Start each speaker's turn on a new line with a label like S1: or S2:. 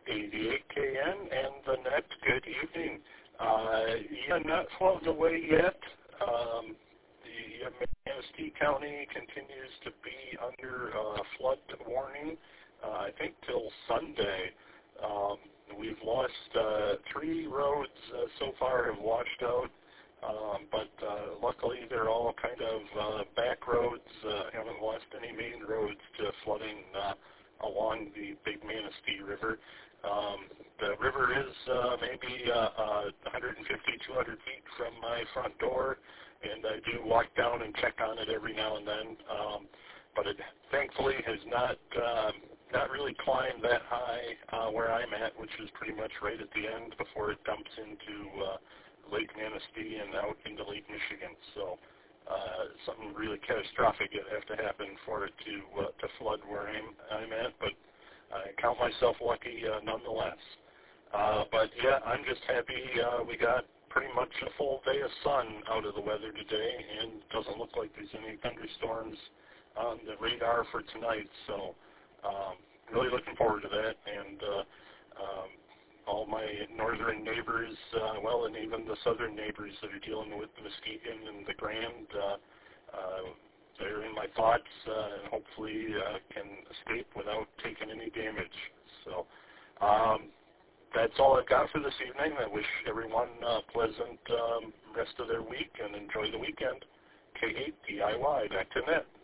S1: 88KN and the net. Good evening. Yeah, not flooding away yet. The Manistee County continues to be under flood warning, I think till Sunday. We've lost 3 roads so far have washed out, but luckily they're all kind of back roads. Haven't lost any main roads to flooding along the Big Manistee River. The river is maybe 150, 200 feet from my front door, and I do walk down and check on it every now and then. But it thankfully has not really climbed that high where I'm at, which is pretty much right at the end before it dumps into Lake Manistee and out into Lake Michigan. So something really catastrophic would have to happen for it to flood where I'm at, but I count myself lucky nonetheless. But yeah, I'm just happy we got pretty much a full day of sun out of the weather today, and it doesn't look like there's any thunderstorms on the radar for tonight. So really looking forward to that, and all my northern neighbors, well, and even the southern neighbors that are dealing with the Muskegon and the Grand, they're in my thoughts, and hopefully can escape without taking any damage. So that's all I've got for this evening. I wish everyone a pleasant rest of their week and enjoy the weekend. K8 DIY, back to net.